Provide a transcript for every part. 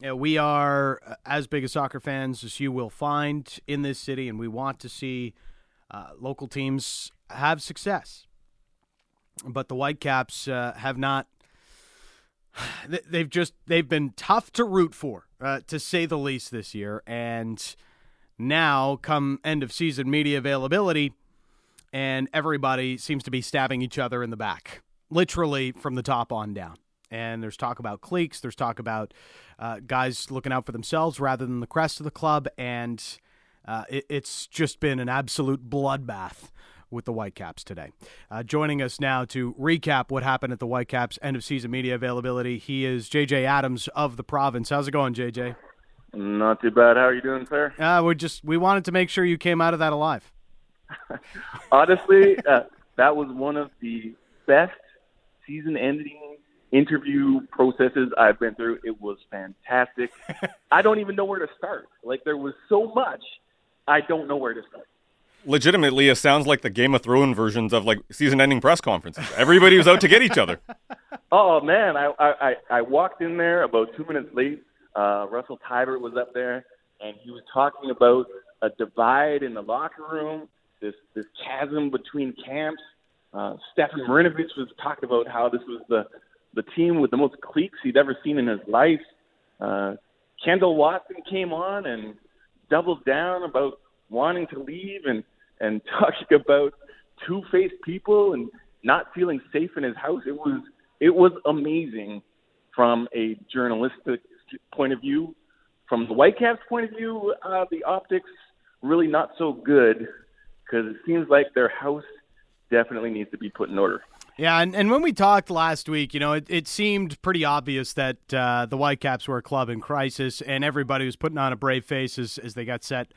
We are as big as soccer fans as you will find in this city, and we want to see local teams have success. But the Whitecaps have not. They've been tough to root for, to say the least, this year. And now, come end of season media availability, and everybody seems to be stabbing each other in the back, literally from the top on down. And there's talk about cliques. There's talk about guys looking out for themselves rather than the crest of the club. And it's just been an absolute bloodbath with the Whitecaps today. Joining us now to recap what happened at the Whitecaps end of season media availability, he is JJ Adams of The Province. How's it going, JJ? Not too bad. How are you doing, sir? We wanted to make sure you came out of that alive. Honestly, that was one of the best season-ending interview processes I've been through. It was fantastic. I don't even know where to start. Like, there was so much, I don't know where to start. Legitimately, it sounds like the Game of Thrones versions of like season-ending press conferences. Everybody was out to get each other. Oh man, I walked in there about 2 minutes late. Russell Teibert was up there, and he was talking about a divide in the locker room, this chasm between camps. Stefan Marinovic was talking about how this was the team with the most cliques he'd ever seen in his life. Kendall Watson came on and doubled down about wanting to leave and talking about two-faced people and not feeling safe in his house. It was amazing from a journalistic point of view. From the Whitecaps' point of view, the optics really not so good because it seems like their house definitely needs to be put in order. Yeah, and when we talked last week, it seemed pretty obvious that the Whitecaps were a club in crisis, and everybody was putting on a brave face as they got set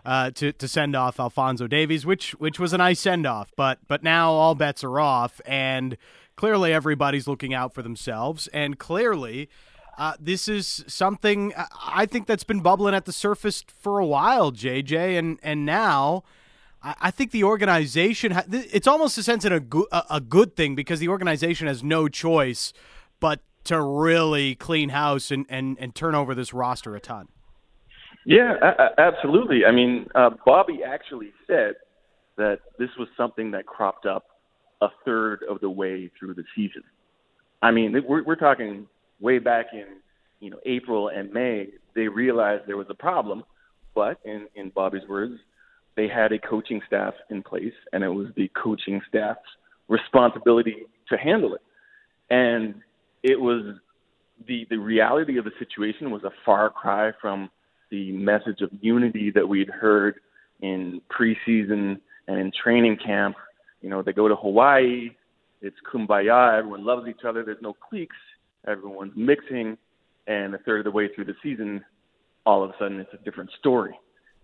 to send off Alphonso Davies, which was a nice send-off. But now all bets are off, and clearly everybody's looking out for themselves, and clearly this is something I think that's been bubbling at the surface for a while, JJ, and now I think the organization, it's almost a sense in a good thing because the organization has no choice but to really clean house and turn over this roster a ton. Yeah, absolutely. I mean, Bobby actually said that this was something that cropped up a third of the way through the season. I mean, we're talking way back in April and May. They realized there was a problem, but in Bobby's words, they had a coaching staff in place, and it was the coaching staff's responsibility to handle it. And it was the reality of the situation was a far cry from the message of unity that we'd heard in preseason and in training camp. They go to Hawaii, it's kumbaya, everyone loves each other, there's no cliques, everyone's mixing, and a third of the way through the season, all of a sudden it's a different story.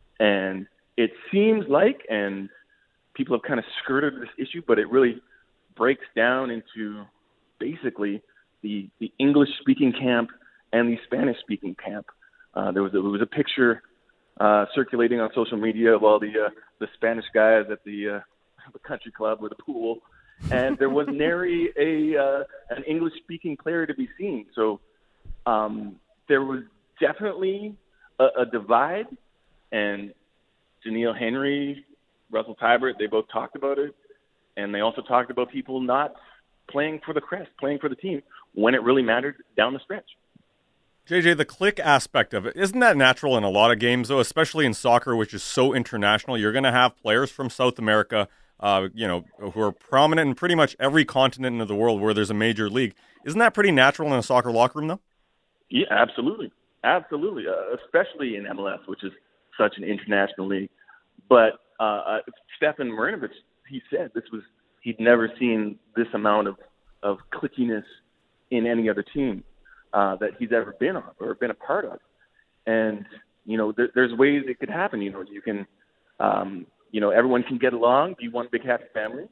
And it seems like, and people have kind of skirted this issue, but it really breaks down into basically the English-speaking camp and the Spanish-speaking camp. There was a picture circulating on social media of all the Spanish guys at the country club or the pool, and there was nary an English-speaking player to be seen. So there was definitely a divide, and Janelle Henry, Russell Teibert, they both talked about it, and they also talked about people not playing for the crest, playing for the team when it really mattered down the stretch. JJ, the clique aspect of it, isn't that natural in a lot of games, though, especially in soccer, which is so international? You're going to have players from South America, who are prominent in pretty much every continent of the world where there's a major league. Isn't that pretty natural in a soccer locker room, though? Yeah, absolutely. Absolutely, especially in MLS, which is such an international league. But Stefan Marinovic, he said he'd never seen this amount of clickiness in any other team that he's ever been on or been a part of. And, there's ways it could happen. You can, everyone can get along, be one big happy family.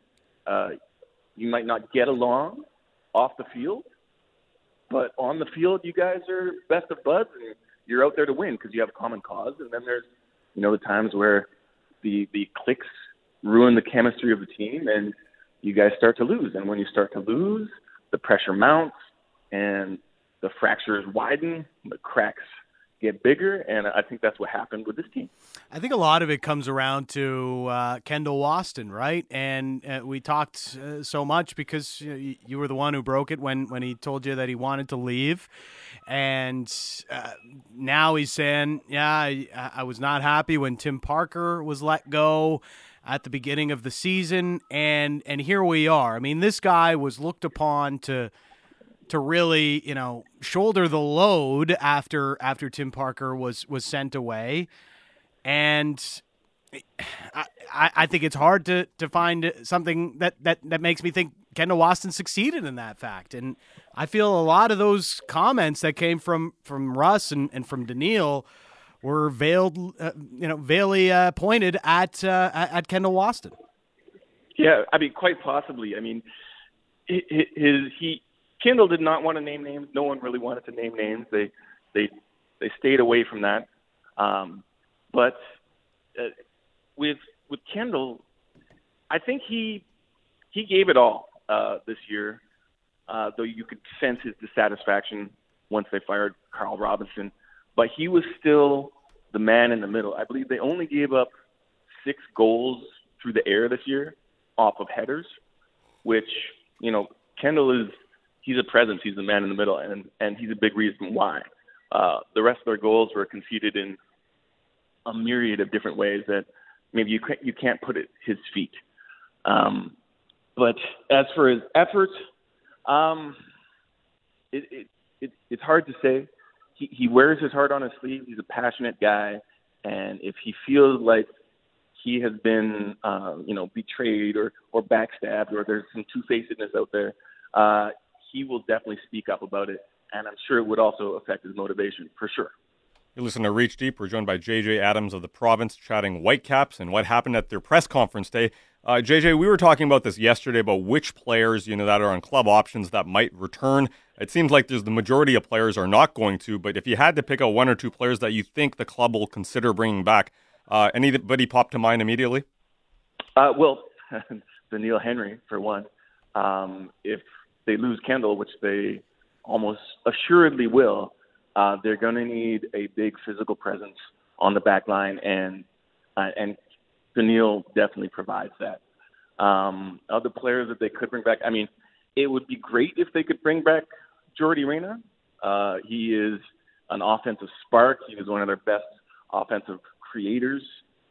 You might not get along off the field, but on the field, you guys are best of buds and you're out there to win because you have a common cause. And then there's, the times where the cliques ruin the chemistry of the team and you guys start to lose. And when you start to lose, the pressure mounts and the fractures widen, the cracks get bigger, and I think that's what happened with this team. I think a lot of it comes around to Kendall Waston, right? And we talked so much because you were the one who broke it when he told you that he wanted to leave. And now he's saying, I was not happy when Tim Parker was let go at the beginning of the season. And here we are. I mean, this guy was looked upon to really, shoulder the load after Tim Parker was sent away. And I think it's hard to find something that makes me think Kendall Waston succeeded in that fact. And I feel a lot of those comments that came from Russ and from Daniil were veiled, pointed at Kendall Waston. Yeah, I mean, quite possibly. I mean, Kendall did not want to name names. No one really wanted to name names. They stayed away from that. But with Kendall, I think he gave it all this year. Though you could sense his dissatisfaction once they fired Carl Robinson, but he was still the man in the middle. I believe they only gave up 6 goals through the air this year off of headers, which Kendall is. He's a presence. He's the man in the middle, and he's a big reason why. The rest of their goals were conceded in a myriad of different ways that maybe you can't put at his feet. But as for his efforts, it's hard to say. He wears his heart on his sleeve. He's a passionate guy, and if he feels like he has been, betrayed or backstabbed, or there's some two-facedness out there, he will definitely speak up about it, and I'm sure it would also affect his motivation, for sure. You listen to Reach Deep. We're joined by JJ Adams of the Province, chatting Whitecaps and what happened at their press conference day. JJ, we were talking about this yesterday about which players, that are on club options that might return. It seems like the majority of players are not going to, but if you had to pick out 1 or 2 players that you think the club will consider bringing back, anybody pop to mind immediately? Well, Daniil Henry, for one. If they lose Kendall, which they almost assuredly will, they're going to need a big physical presence on the back line, and Daniil definitely provides that. Other players that they could bring back, I mean, it would be great if they could bring back Jordi Reyna. He is an offensive spark. He was one of their best offensive creators.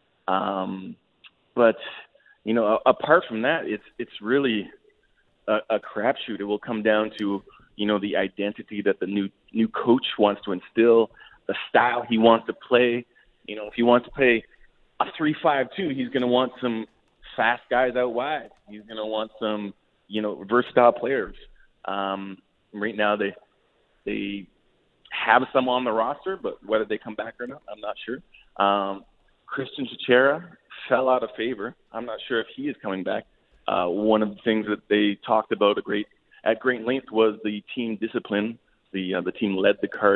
But, apart from that, it's really a crapshoot. It will come down to, the identity that the new coach wants to instill, the style he wants to play. If he wants to play a 3-5-2, he's going to want some fast guys out wide. He's going to want some, versatile players. Right now they have some on the roster, but whether they come back or not, I'm not sure. Christian Chichera fell out of favor. I'm not sure if he is coming back. One of the things that they talked about at great length was the team discipline. The team led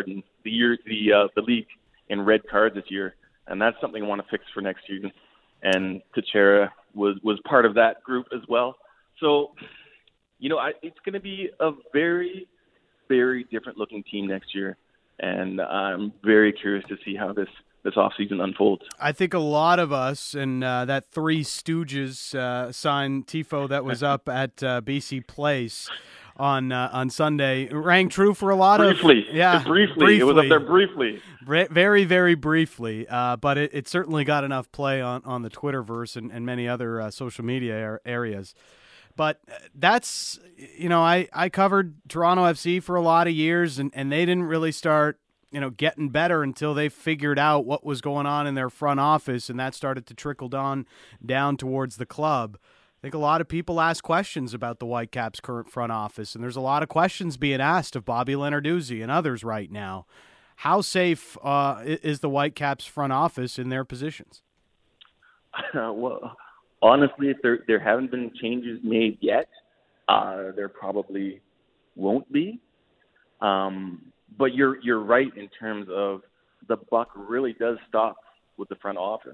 the league in red cards this year, and that's something I want to fix for next season. And Chichera was part of that group as well. So, it's going to be a very, very different looking team next year, and I'm very curious to see how this offseason unfolds. I think a lot of us, and that Three Stooges signed tifo that was up at BC Place on Sunday rang true for a lot briefly. Yeah, briefly. It was up there briefly. Very, very briefly, but it certainly got enough play on the Twitterverse and many other social media areas. But that's, I covered Toronto FC for a lot of years, and they didn't really start getting better until they figured out what was going on in their front office, and that started to trickle down towards the club. I think a lot of people ask questions about the Whitecaps' current front office, and there's a lot of questions being asked of Bobby Lenarduzzi and others right now. How safe is the Whitecaps' front office in their positions? Well, honestly, if there haven't been changes made yet, there probably won't be. But you're right in terms of the buck really does stop with the front office.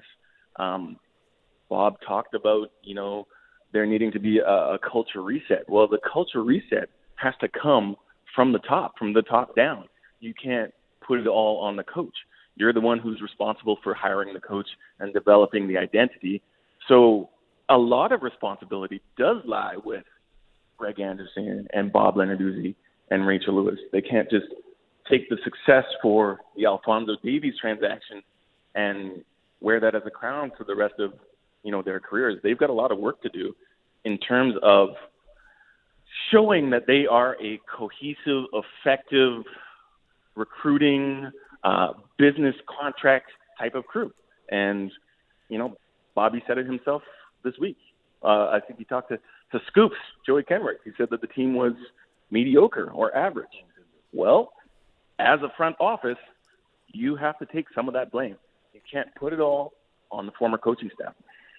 Bob talked about, there needing to be a culture reset. Well, the culture reset has to come from the top down. You can't put it all on the coach. You're the one who's responsible for hiring the coach and developing the identity. So a lot of responsibility does lie with Greg Anderson and Bob Lenarduzzi and Rachel Lewis. They can't just take the success for the Alphonso Davies transaction and wear that as a crown for the rest of, their careers. They've got a lot of work to do in terms of showing that they are a cohesive, effective recruiting, business contract type of crew. And, Bobby said it himself this week. I think he talked to Scoops, Joey Kenrick. He said that the team was mediocre or average. Well, as a front office, you have to take some of that blame. You can't put it all on the former coaching staff.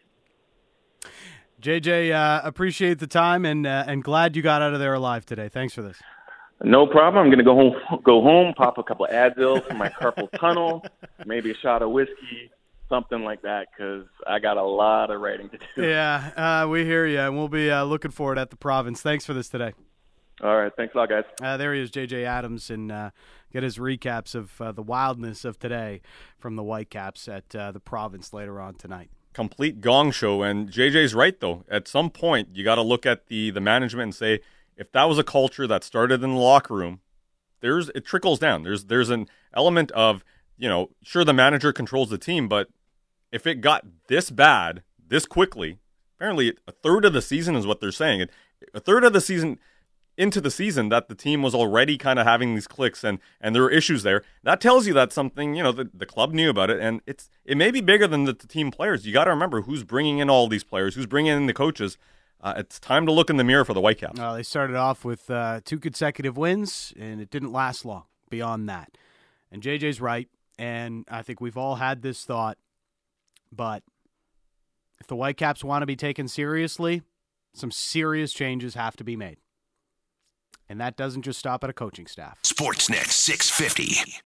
JJ, appreciate the time and glad you got out of there alive today. Thanks for this. No problem. I'm going to go home, pop a couple of Advil for my carpal tunnel, maybe a shot of whiskey, something like that, because I got a lot of writing to do. Yeah, we hear you, and we'll be looking for it at the Province. Thanks for this today. All right. Thanks a lot, guys. There he is, JJ Adams, and get his recaps of the wildness of today from the Whitecaps at the Province later on tonight. Complete gong show, and JJ's right, though. At some point, you got to look at the management and say, if that was a culture that started in the locker room, it trickles down. There's an element of, sure, the manager controls the team, but if it got this bad this quickly, apparently a third of the season is what they're saying. A third of the season into the season that the team was already kind of having these clicks and there were issues there. That tells you that something, the club knew about it, and it may be bigger than the team players. You got to remember who's bringing in all these players, who's bringing in the coaches. It's time to look in the mirror for the Whitecaps. They started off with 2 consecutive wins, and it didn't last long beyond that. And JJ's right, and I think we've all had this thought, but if the Whitecaps want to be taken seriously, some serious changes have to be made. And that doesn't just stop at a coaching staff. Sportsnet 650.